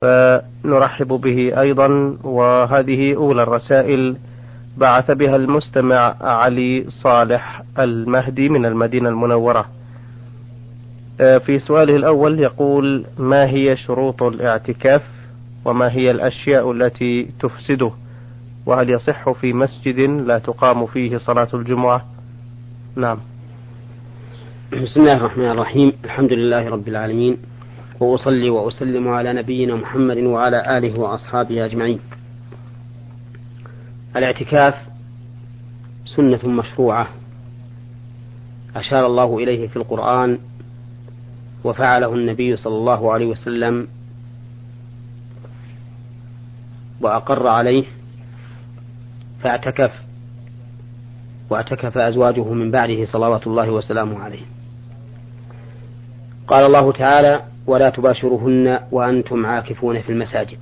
فنرحب به أيضا. وهذه أولى الرسائل بعث بها المستمع علي صالح المهدي من المدينة المنورة. في سؤاله الأول يقول: ما هي شروط الاعتكاف؟ وما هي الأشياء التي تفسده؟ وهل يصح في مسجد لا تقام فيه صلاة الجمعة؟ نعم. بسم الله الرحمن الرحيم. الحمد لله رب العالمين، وأصلي وأسلم على نبينا محمد وعلى آله وأصحابه أجمعين. الاعتكاف سنة مشروعة أشار الله إليه في القرآن، وفعله النبي صلى الله عليه وسلم وأقر عليه فاعتكف، واعتكف أزواجه من بعده صلوات الله وسلامه عليه. قال الله تعالى: ولا تباشرهن وأنتم عاكفون في المساجد.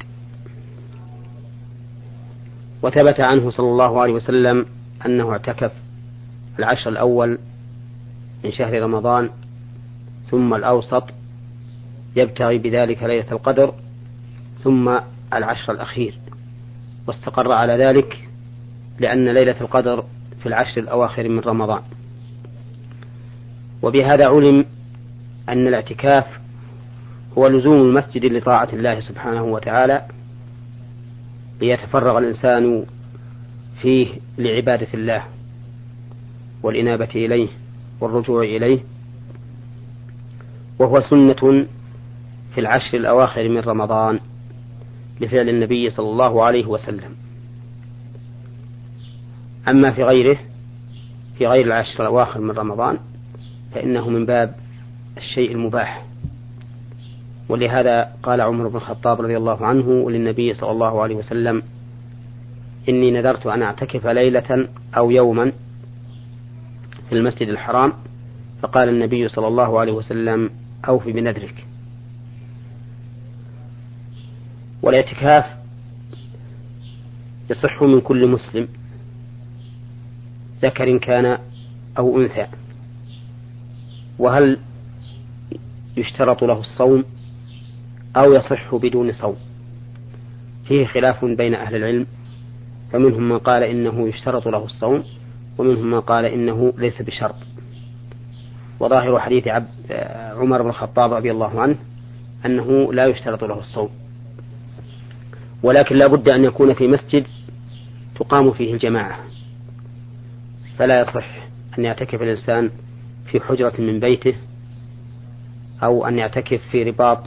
وثبت عنه صلى الله عليه وسلم أنه اعتكف العشر الأول من شهر رمضان ثم الأوسط يبتغي بذلك ليلة القدر، ثم العشر الأخير، واستقر على ذلك لأن ليلة القدر في العشر الأواخر من رمضان. وبهذا علم أن الاعتكاف هو لزوم المسجد لطاعة الله سبحانه وتعالى، ليتفرغ الإنسان فيه لعبادة الله والإنابة إليه والرجوع إليه، وهو سنة في العشر الأواخر من رمضان لفعل النبي صلى الله عليه وسلم. أما في غيره، في غير العشر الأواخر من رمضان، فإنه من باب الشيء المباح. ولهذا قال عمر بن الخطاب رضي الله عنه للنبي صلى الله عليه وسلم: إني نذرت أن أعتكف ليلة أو يوما في المسجد الحرام، فقال النبي صلى الله عليه وسلم: أوف بنذرك. والاعتكاف يصح من كل مسلم ذكر كان أو أنثى. وهل يشترط له الصوم أو يصح بدون صوم؟ فيه خلاف بين أهل العلم، فمنهم من قال إنه يشترط له الصوم، ومنهم من قال إنه ليس بشرط. وظاهر حديث عمر بن الخطاب رضي الله عنه أنه لا يشترط له الصوم، ولكن لا بد أن يكون في مسجد تقام فيه الجماعة. فلا يصح أن يعتكف الإنسان في حجرة من بيته، أو أن يعتكف في رباط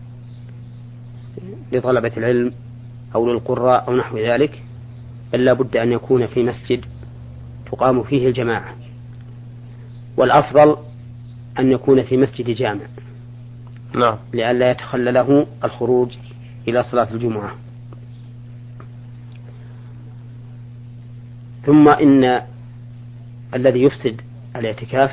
لطلبة العلم أو للقراء أو نحو ذلك، بل لا بد أن يكون في مسجد تقام فيه الجماعة. والأفضل أن يكون في مسجد جامع، لئلا يتخلى له الخروج إلى صلاة الجمعة. ثم إن الذي يفسد الاعتكاف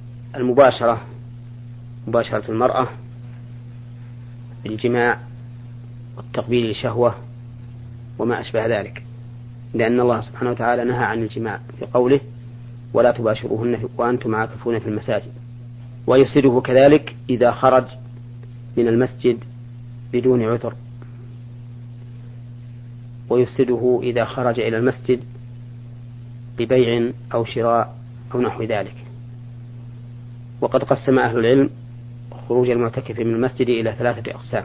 مباشرة المرأة بالجماع والتقبيل لشهوة وما أشبه ذلك، لأن الله سبحانه وتعالى نهى عن الجماع في قوله: ولا تباشروهن وأنتم عاكفون في المساجد. ويفسده كذلك إذا خرج من المسجد بدون عذر، ويفسده إذا خرج إلى المسجد ببيع أو شراء أو نحو ذلك. وقد قسم أهل العلم خروج المعتكف من المسجد إلى 3 أقسام.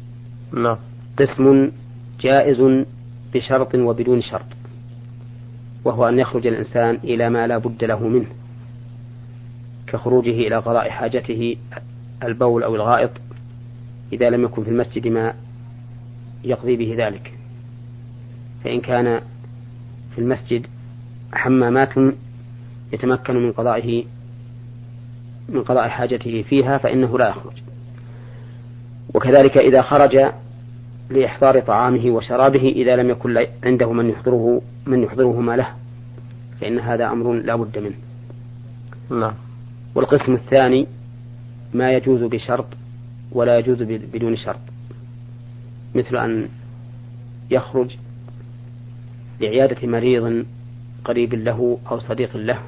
قسم جائز بشرط وبدون شرط، وهو أن يخرج الإنسان إلى ما لا بد له منه، كخروجه إلى قضاء حاجته البول أو الغائط، إذا لم يكن في المسجد ما يقضي به ذلك. فإن كان في المسجد حمامات يتمكن من قضاء حاجته فيها فإنه لا يخرج. وكذلك إذا خرج لإحضار طعامه وشرابه إذا لم يكن عنده من يحضره ما له، فإن هذا أمر لا بد منه. والقسم الثاني ما يجوز بشرط ولا يجوز بدون شرط، مثل أن يخرج لعيادة مريض قريب له أو صديق له،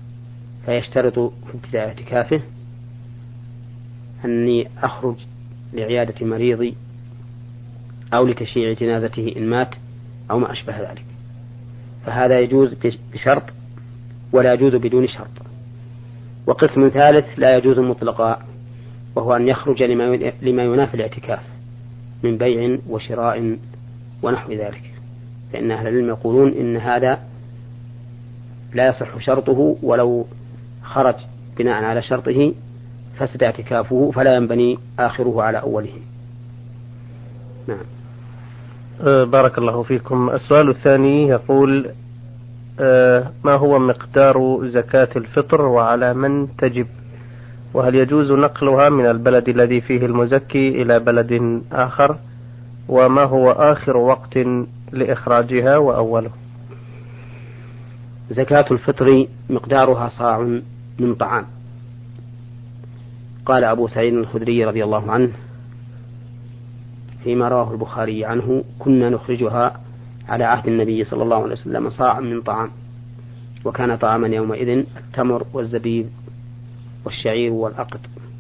فيشترط في ابتداء اعتكافه أني أخرج لعيادة مريض أو لتشييع جنازته إن مات أو ما أشبه ذلك، فهذا يجوز بشرط ولا يجوز بدون شرط. وقسم ثالث لا يجوز مطلقا، وهو أن يخرج لما ينافي الاعتكاف من بيع وشراء ونحو ذلك، فإن أهل العلم يقولون إن هذا لا يصح شرطه، ولو خرج بناء على شرطه فسد اعتكافه، فلا ينبني آخره على أوله. نعم. بارك الله فيكم. السؤال الثاني يقول: ما هو مقدار زكاة الفطر وعلى من تجب؟ وهل يجوز نقلها من البلد الذي فيه المزكي إلى بلد آخر؟ وما هو آخر وقت لإخراجها وأوله؟ زكاة الفطر مقدارها صاع من طعام. قال أبو سعيد الخدري رضي الله عنه فيما رواه البخاري عنه: كنا نخرجها على عهد النبي صلى الله عليه وسلم صاعا من طعام، وكان طعاما يومئذ التمر والزبيب والشعير والأقط.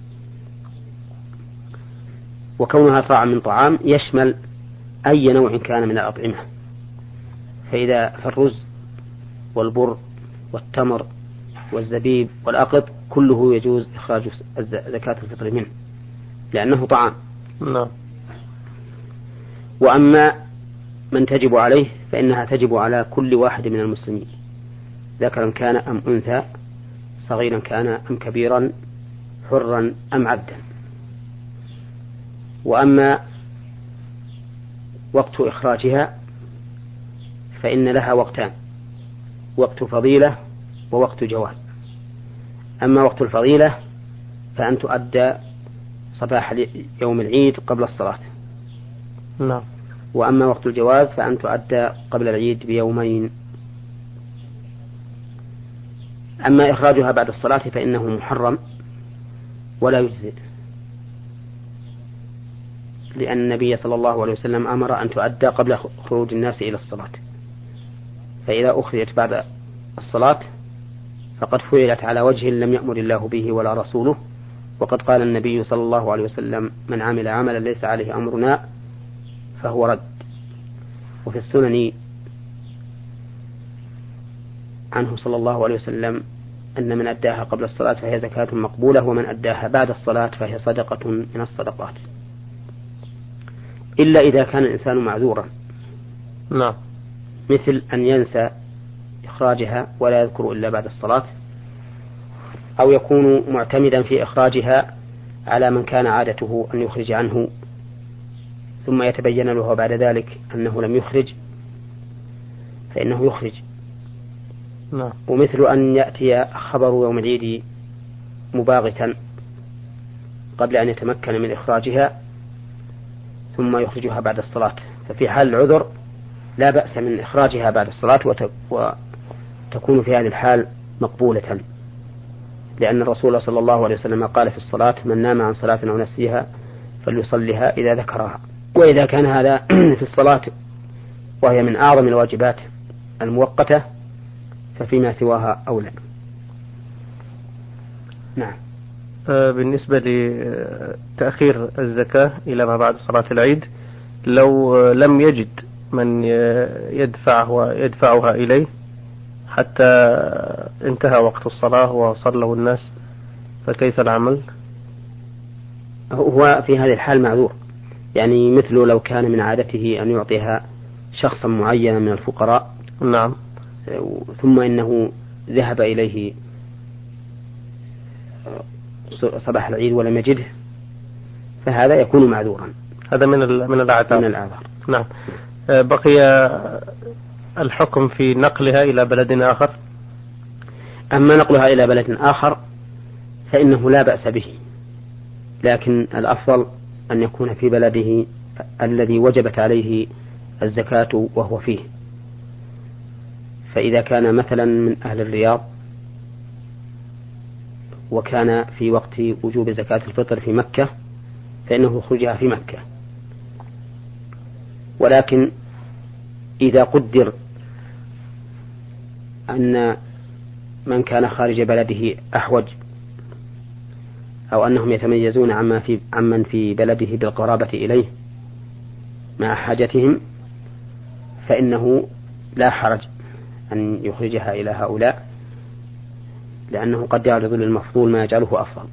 وكونها صاعا من طعام يشمل أي نوع كان من الأطعمة، فالرز والبر والتمر والزبيب والأقط كله يجوز إخراج زكاة الفطر منه لأنه طعام. نعم. وأما من تجب عليه فإنها تجب على كل واحد من المسلمين، ذكرا كان أم أنثى، صغيرا كان أم كبيرا، حرا أم عبدا. وأما وقت إخراجها فإن لها وقتان: وقت فضيلة ووقت جواز. أما وقت الفضيلة فأن تؤدى صباح يوم العيد قبل الصلاة. نعم. وأما وقت الجواز فأن تؤدى قبل العيد بيومين. أما إخراجها بعد الصلاة فإنه محرم ولا يجزئ، لأن النبي صلى الله عليه وسلم أمر أن تؤدى قبل خروج الناس إلى الصلاة، فإذا أخرجت بعد الصلاة فقد فعلت على وجه لم يأمر الله به ولا رسوله. وقد قال النبي صلى الله عليه وسلم: من عمل عملا ليس عليه أمرنا فهو رد. وفي السنن عنه صلى الله عليه وسلم أن من أداها قبل الصلاة فهي زكاة مقبولة، ومن أداها بعد الصلاة فهي صدقة من الصدقات، إلا إذا كان الإنسان معذورا. نعم. مثل أن ينسى إخراجها ولا يذكر إلا بعد الصلاة، أو يكون معتمدا في إخراجها على من كان عادته أن يخرج عنه ثم يتبين له بعد ذلك أنه لم يخرج فإنه يخرج. نعم. ومثل أن يأتي خبر يوم العيد مباغتا قبل أن يتمكن من إخراجها ثم يخرجها بعد الصلاة، ففي حال العذر لا بأس من إخراجها بعد الصلاة وتكون في هذه الحال مقبولة، لأن الرسول صلى الله عليه وسلم قال في الصلاة: من نام عن صلاة أو نسيها فليصلها إذا ذكرها. وإذا كان هذا في الصلاة وهي من أعظم الواجبات المؤقتة ففيما سواها أولى. نعم. بالنسبة لتأخير الزكاة إلى ما بعد صلاة العيد، لو لم يجد من يدفعها إليه حتى انتهى وقت الصلاة وصلوا الناس، فكيف العمل؟ هو في هذه الحال معذور، يعني مثل لو كان من عادته أن يعطيها شخصا معينا من الفقراء. نعم. ثم إنه ذهب إليه صباح العيد ولم يجده، فهذا يكون معذورا. هذا من الأعذار. نعم. بقي الحكم في نقلها إلى بلد آخر. أما نقلها إلى بلد آخر فإنه لا بأس به، لكن الأفضل أن يكون في بلده الذي وجبت عليه الزكاة وهو فيه. فإذا كان مثلا من أهل الرياض وكان في وقت وجوب زكاة الفطر في مكة فإنه يخرجها في مكة. ولكن إذا قدر أن من كان خارج بلده أحوج أو أنهم يتميزون عمن في بلده بالقرابة إليه مع حاجتهم، فإنه لا حرج أن يخرجها إلى هؤلاء، لأنه قد يعرض للمفضول ما يجعله أفضل.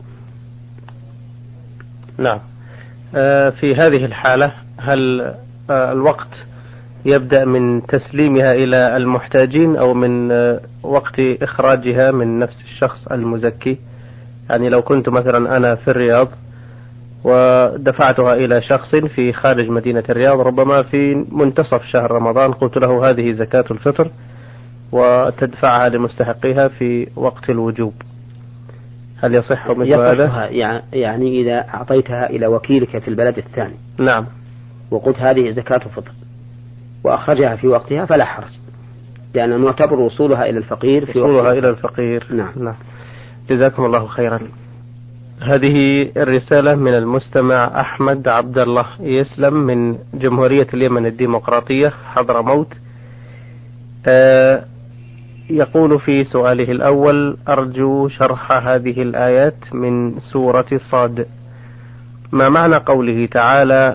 نعم. في هذه الحالة هل الوقت يبدأ من تسليمها إلى المحتاجين أو من وقت إخراجها من نفس الشخص المزكي؟ يعني لو كنت مثلا أنا في الرياض ودفعتها إلى شخص في خارج مدينة الرياض ربما في منتصف شهر رمضان، قلت له هذه زكاة الفطر وتدفعها لمستحقيها في وقت الوجوب، هل يصح مثل هذا؟ يعني إذا أعطيتها إلى وكيلك في البلد الثاني، نعم، وقلت هذه زكاة فطر وأخرجها في وقتها فلا حرج، لأن نعتبر وصولها إلى الفقير في وصولها إلى الفقير. نعم. جزاكم الله خيرا. هذه الرسالة من المستمع أحمد عبد الله يسلم من جمهورية اليمن الديمقراطية حضرموت. يقول في سؤاله الأول: أرجو شرح هذه الآيات من سورة صاد. ما معنى قوله تعالى: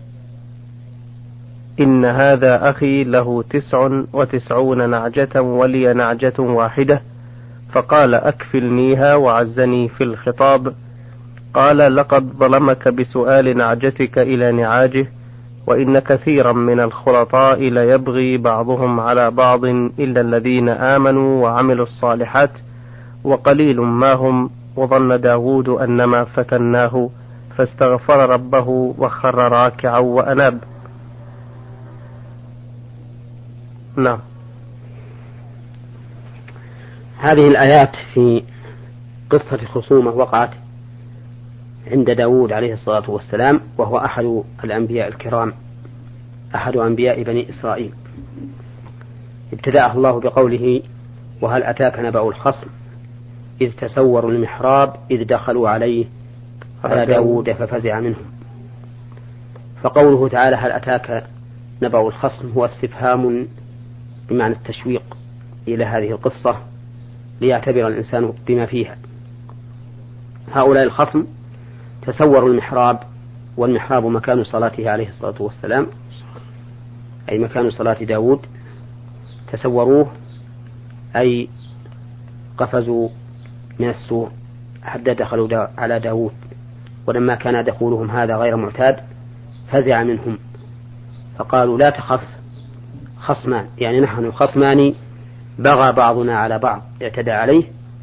إن هذا أخي له 99 نعجة ولي نعجة واحدة فقال أكفلنيها وعزني في الخطاب. قال: لقد ظلمك بسؤال نعجتك إلى نعاجه وإن كثيرا من الخلطاء ليبغي بعضهم على بعض إلا الذين آمنوا وعملوا الصالحات وقليل ما هم وظن داود أنما فتناه فاستغفر ربه وخر راكعا وأناب. نعم. هذه الآيات في قصة خصومة وقعت عند داود عليه الصلاة والسلام، وهو أحد الأنبياء الكرام، أحد أنبياء بني إسرائيل. ابتدأه الله بقوله: وهل أتاك نبأ الخصم إذ تسوروا المحراب إذ دخلوا عليه على داود ففزع منهم. فقوله تعالى هل أتاك نبأ الخصم هو استفهام بمعنى التشويق إلى هذه القصة ليعتبر الإنسان بما فيها. هؤلاء الخصم تسوروا المحراب، والمحراب مكان صلاته عليه الصلاة والسلام، أي مكان صلاة داود. تسوروه أي قفزوا من السور حتى دخلوا على داود، ولما كان دخولهم هذا غير معتاد فزع منهم فقالوا: لا تخف، خصمان، يعني نحن خصمان بغى بعضنا على بعض اعتدى عليه،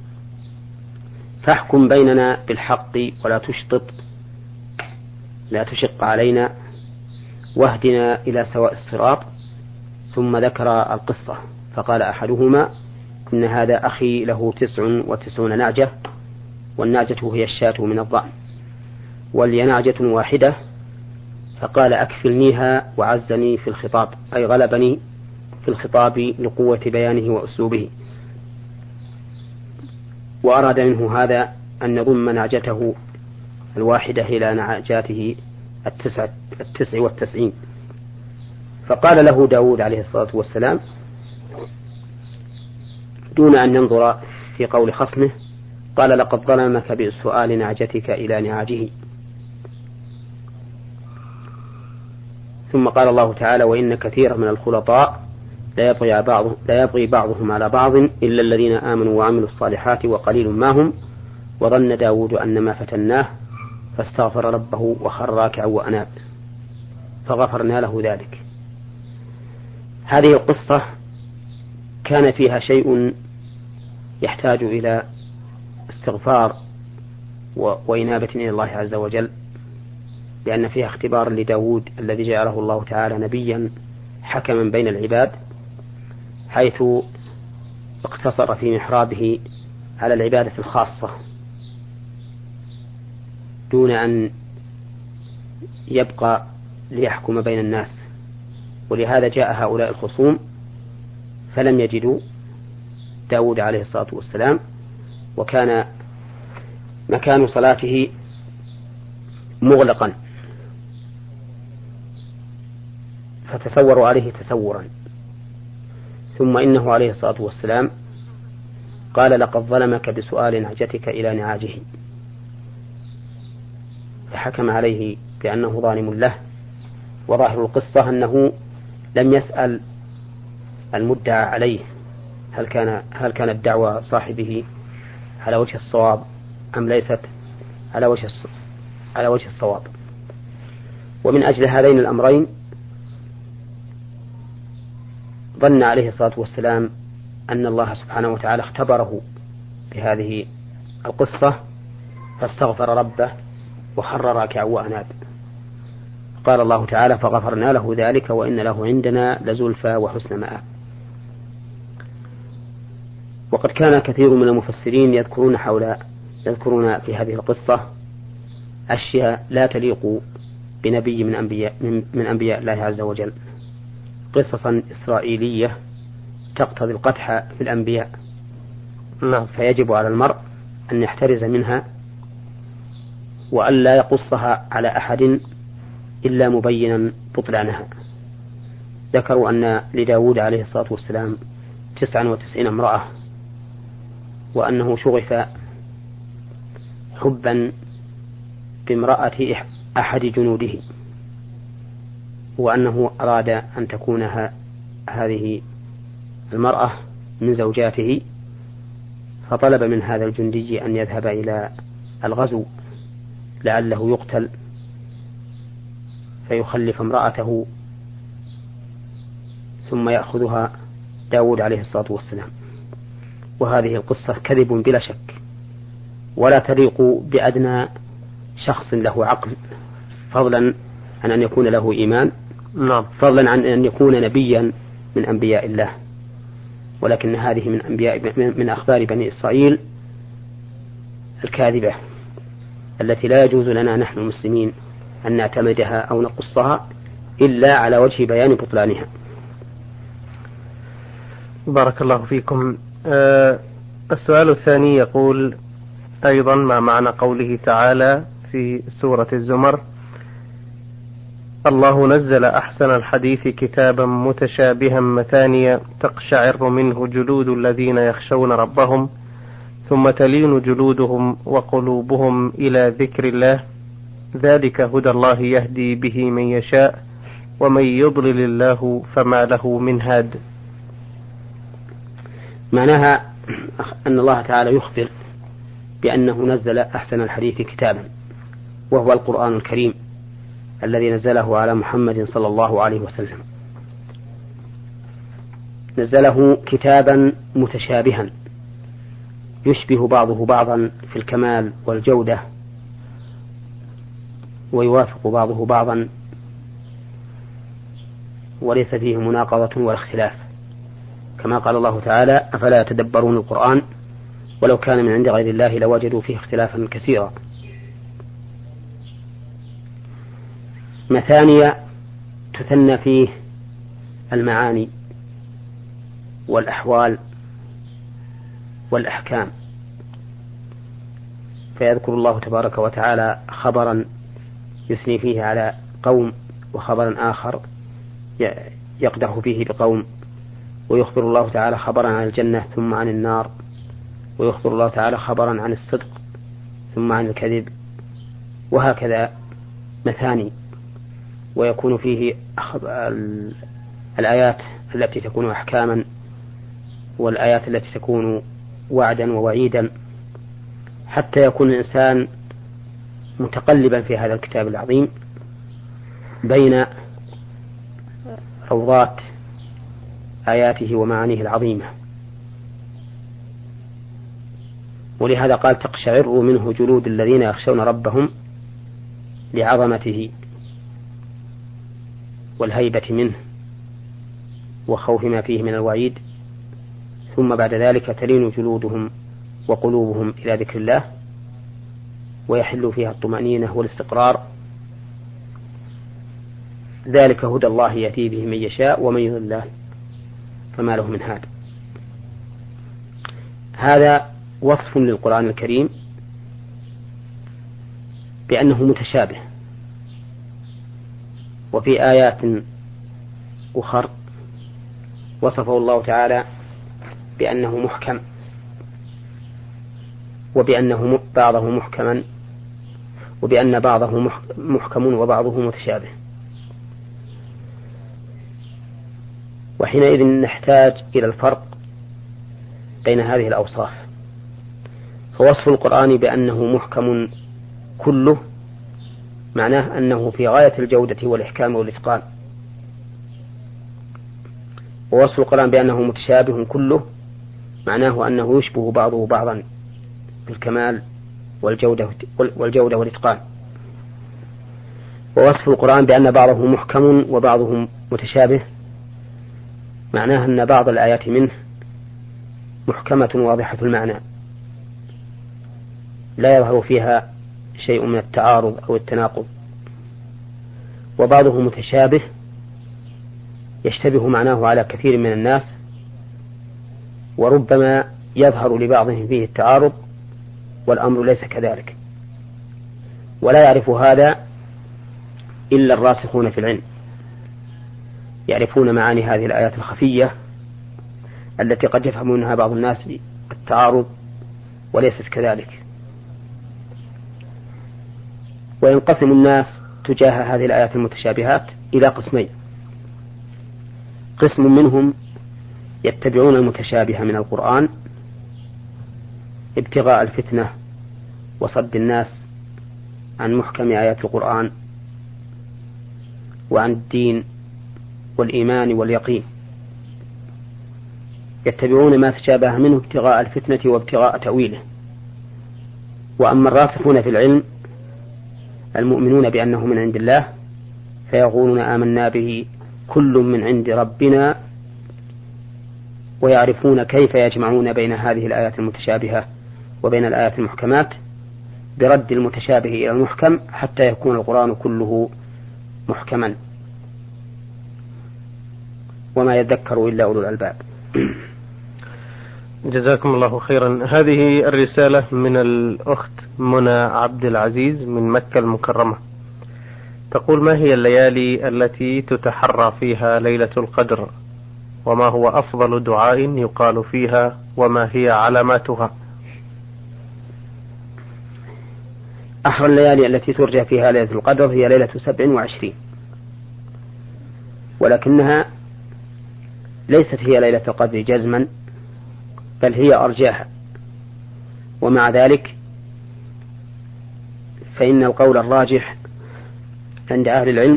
فاحكم بيننا بالحق ولا تشطط، لا تشق علينا، واهدنا إلى سواء الصراط. ثم ذكر القصة فقال أحدهما: إن هذا أخي له 99 نعجة، والنعجة هي الشاة من الضأن، ولي نعجة واحدة، فقال أكفلنيها وعزني في الخطاب، أي غلبني في الخطاب لقوة بيانه وأسلوبه. وأراد منه هذا أن يضم نعجته الواحدة إلى نعجاته 99. فقال له داود عليه الصلاة والسلام دون أن ينظر في قول خصمه، قال: لقد ظلمك بسؤال نعجتك إلى نعاجه. ثم قال الله تعالى: وإن كثيرا من الخلطاء لا يبغي بعضهم على بعض إلا الذين آمنوا وعملوا الصالحات وقليل ما هم وظن داود أنما فتناه فاستغفر ربه وخر راكعا وأناب فغفرنا له ذلك. هذه القصة كان فيها شيء يحتاج إلى استغفار وإنابة إلى الله عز وجل، لأن فيها اختبار لداود الذي جعله الله تعالى نبيا حكما بين العباد، حيث اقتصر في محرابه على العبادة الخاصة دون أن يبقى ليحكم بين الناس. ولهذا جاء هؤلاء الخصوم فلم يجدوا داود عليه الصلاة والسلام، وكان مكان صلاته مغلقا، فتسوروا عليه تسورا. ثم إنه عليه الصلاة والسلام قال: لقد ظلمك بسؤال نعجتك إلى نعاجه، فحكم عليه بأنه ظالم له. وظاهر القصة أنه لم يسأل المدعى عليه هل كانت دعوى صاحبه على وجه الصواب أم ليست على وجه الصواب. ومن أجل هذين الأمرين ظن عليه الصلاة والسلام أن الله سبحانه وتعالى اختبره بهذه القصة فاستغفر ربه وخر راكعا وأناب. قال الله تعالى: فغفرنا له ذلك وإن له عندنا لزلفى وحسن مآب. وقد كان كثير من المفسرين يذكرون في هذه القصة أشياء لا تليق بنبي من أنبياء الله عز وجل، قصصا إسرائيلية تقتضي القدح في الأنبياء، فيجب على المرء أن يحترز منها وأن لا يقصها على أحد إلا مبينا بطلانها. ذكروا أن لداود عليه الصلاة والسلام 99 امرأة، وأنه شغف حبا بامرأة أحد جنوده، وأنه أراد أن تكون هذه المرأة من زوجاته، فطلب من هذا الجندي أن يذهب إلى الغزو لعله يقتل فيخلف امرأته ثم يأخذها داود عليه الصلاة والسلام. وهذه القصة كذب بلا شك، ولا تليق بأدنى شخص له عقل، فضلا عن أن يكون له إيمان، فضلا عن أن يكون نبيا من أنبياء الله. ولكن هذه من أخبار بني إسرائيل الكاذبة التي لا يجوز لنا نحن المسلمين أن نعتمدها أو نقصها إلا على وجه بيان بطلانها. بارك الله فيكم. السؤال الثاني يقول أيضا: ما معنى قوله تعالى في سورة الزمر: الله نزل أحسن الحديث كتابا متشابها مثانيا تقشعر منه جلود الذين يخشون ربهم ثم تلين جلودهم وقلوبهم إلى ذكر الله ذلك هدى الله يهدي به من يشاء ومن يضلل الله فما له من هاد. معناها أن الله تعالى يخبر بأنه نزل أحسن الحديث كتابا، وهو القرآن الكريم الذي نزله على محمد صلى الله عليه وسلم. نزله كتابا متشابها يشبه بعضه بعضا في الكمال والجودة، ويوافق بعضه بعضا وليس فيه مناقضة ولا اختلاف، كما قال الله تعالى: أفلا يتدبرون القرآن ولو كان من عند غير الله لوجدوا فيه اختلافا كثيرا. مثانية تثنى فيه المعاني والأحوال والأحكام، فيذكر الله تبارك وتعالى خبرا يثني فيه على قوم، وخبرا آخر يقدح فيه بقوم، ويخبر الله تعالى خبرا عن الجنة ثم عن النار، ويخبر الله تعالى خبرا عن الصدق ثم عن الكذب، وهكذا مثاني. ويكون فيه الآيات التي تكون أحكاما، والآيات التي تكون وعدا ووعيدا، حتى يكون الإنسان متقلبا في هذا الكتاب العظيم بين روضات آياته ومعانيه العظيمة. ولهذا قال: تقشعر منه جلود الذين يخشون ربهم لعظمته والهيبة منه وخوف ما فيه من الوعيد، ثم بعد ذلك تلين جلودهم وقلوبهم إلى ذكر الله ويحل فيها الطمأنينة والاستقرار. ذلك هدى الله يأتي به من يشاء ومن يضلل الله فما له من هاد. هذا وصف للقرآن الكريم بأنه متشابه. وفي آيات أخر وصفه الله تعالى بأنه محكم، وبأنه بعضه محكما وبأن بعضه محكم وبعضه متشابه. وحينئذ نحتاج إلى الفرق بين هذه الأوصاف. فوصف القرآن بأنه محكم كله معناه أنه في غاية الجودة والإحكام والإتقان، ووصف القرآن بأنه متشابه كله معناه أنه يشبه بعضه بعضا بالكمال والجودة والإتقان. ووصف القرآن بأن بعضه محكم وبعضه متشابه معناه أن بعض الآيات منه محكمة واضحة المعنى لا يظهر فيها شيء من التعارض أو التناقض، وبعضه متشابه يشتبه معناه على كثير من الناس، وربما يظهر لبعضهم فيه التعارض والأمر ليس كذلك، ولا يعرف هذا إلا الراسخون في العلم، يعرفون معاني هذه الآيات الخفية التي قد يفهم منها بعض الناس التعارض وليست كذلك. وينقسم الناس تجاه هذه الآيات المتشابهات إلى قسمين: قسم منهم يتبعون المتشابه من القرآن ابتغاء الفتنة وصد الناس عن محكم آيات القرآن وعن الدين والإيمان واليقين، يتبعون ما تشابه منه ابتغاء الفتنة وابتغاء تأويله. وأما الراسخون في العلم المؤمنون بأنه من عند الله فيقولون آمنا به كل من عند ربنا، ويعرفون كيف يجمعون بين هذه الآيات المتشابهة وبين الآيات المحكمات برد المتشابه إلى المحكم حتى يكون القرآن كله محكما، وما يذكر إلا أولو الألباب. جزاكم الله خيرا. هذه الرسالة من الأخت منى عبد العزيز من مكة المكرمة، تقول: ما هي الليالي التي تتحرى فيها ليلة القدر؟ وما هو أفضل دعاء يقال فيها؟ وما هي علاماتها؟ أحرى الليالي التي ترجى فيها ليلة القدر هي ليلة 27، ولكنها ليست هي ليلة القدر جزما، بل هي أرجاها. ومع ذلك فإن القول الراجح عند أهل العلم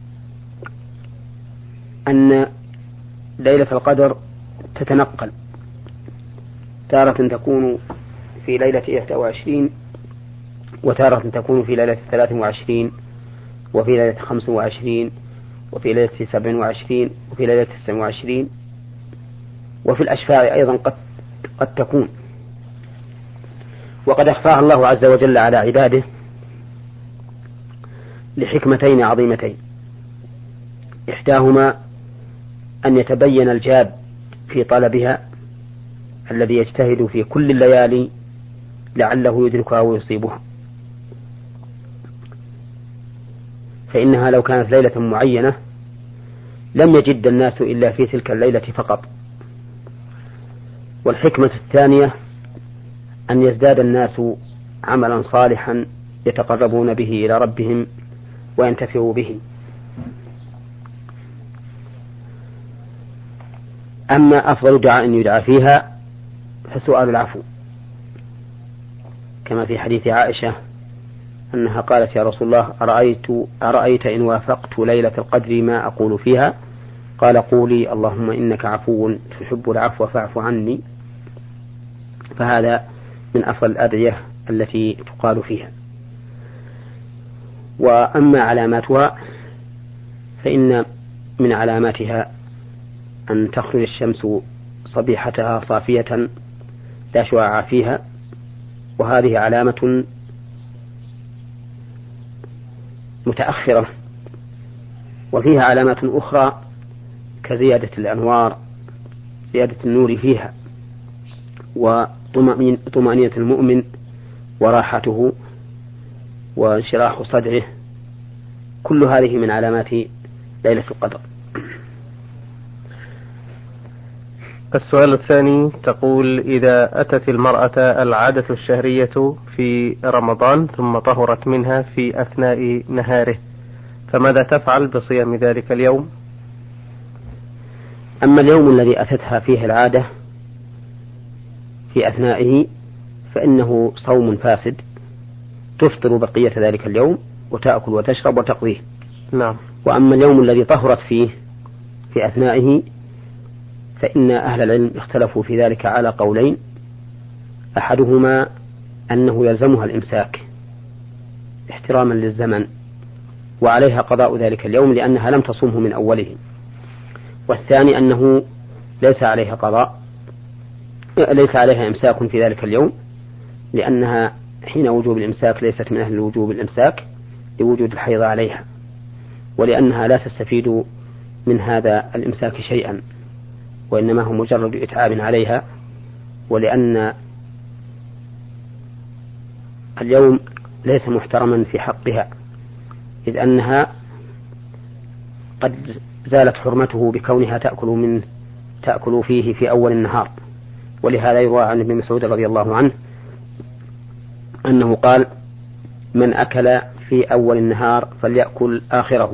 أن ليلة القدر تتنقل، تارة تكون في ليلة 21، وتارة تكون في ليلة 23، وفي ليلة 25، وفي ليلة 27، وفي ليلة 29، وفي الأشفاع أيضا قد تكون. وقد أخفاها الله عز وجل على عباده لحكمتين عظيمتين: إحداهما أن يتبين الجاد في طلبها الذي يجتهد في كل الليالي لعله يدركها ويصيبها، فإنها لو كانت ليلة معينة لم يجد الناس إلا في تلك الليلة فقط. والحكمة الثانية أن يزداد الناس عملا صالحا يتقربون به إلى ربهم وينتفعوا به. أما أفضل دعاء يدعى فيها فسؤال العفو، كما في حديث عائشة أنها قالت: يا رسول الله أرأيت إن وافقت ليلة القدر ما أقول فيها؟ قال: قولي اللهم إنك عفو تحب العفو فاعف عني. فهذا من أفضل الأدعية التي تقال فيها. وأما علاماتها فإن من علاماتها أن تخرج الشمس صبيحتها صافية لا شعاع فيها، وهذه علامة متأخرة. وفيها علامات أخرى كزيادة الأنوار، زيادة النور فيها، وطمأنينة المؤمن وراحته وانشراح صدره، كل هذه من علامات ليلة القدر. السؤال الثاني تقول: إذا أتت المرأة العادة الشهرية في رمضان ثم طهرت منها في أثناء نهاره، فماذا تفعل بصيام ذلك اليوم؟ أما اليوم الذي أتتها فيه العادة في أثنائه فإنه صوم فاسد، تفطر بقية ذلك اليوم وتأكل وتشرب وتقضيه. نعم. وأما اليوم الذي طهرت فيه في أثنائه فإن أهل العلم اختلفوا في ذلك على قولين: أحدهما أنه يلزمها الإمساك احتراما للزمن وعليها قضاء ذلك اليوم لأنها لم تصومه من أوله، والثاني أنه ليس عليها قضاء، ليس عليها إمساك في ذلك اليوم، لأنها حين وجوب الإمساك ليست من أهل وجوب الإمساك لوجود الحيض عليها، ولأنها لا تستفيد من هذا الإمساك شيئا، وإنما هو مجرد إتعاب عليها، ولأن اليوم ليس محترما في حقها، إذ أنها قد زالت حرمته بكونها تأكل فيه في أول النهار. ولهذا يروى عن ابن مسعود رضي الله عنه أنه قال: من أكل في أول النهار فليأكل آخره.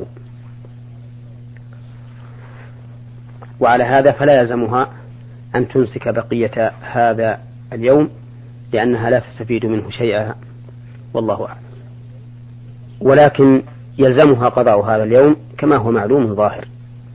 وعلى هذا فلا يلزمها أن تمسك بقية هذا اليوم لأنها لا تستفيد منه شيئا، والله أعلم. ولكن يلزمها قضاء هذا اليوم كما هو معلوم ظاهر.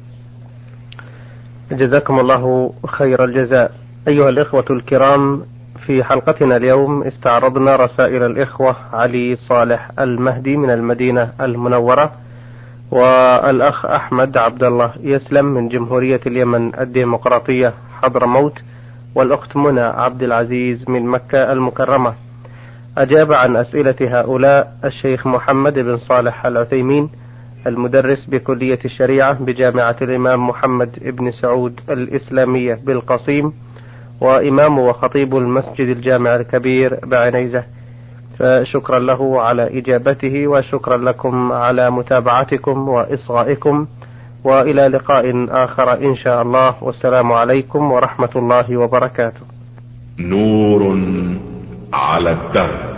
جزاكم الله خير الجزاء. أيها الإخوة الكرام، في حلقتنا اليوم استعرضنا رسائل الإخوة علي صالح المهدي من المدينة المنورة، والأخ أحمد عبد الله يسلم من جمهورية اليمن الديمقراطية حضرموت، والأخت منى عبد العزيز من مكة المكرمة. أجاب عن أسئلة هؤلاء الشيخ محمد بن صالح العثيمين، المدرس بكلية الشريعة بجامعة الإمام محمد بن سعود الإسلامية بالقصيم، وإمام وخطيب المسجد الجامع الكبير بعنيزة. فشكرا له على إجابته، وشكرا لكم على متابعتكم وإصغائكم، وإلى لقاء آخر إن شاء الله، والسلام عليكم ورحمة الله وبركاته. نور على الدرب.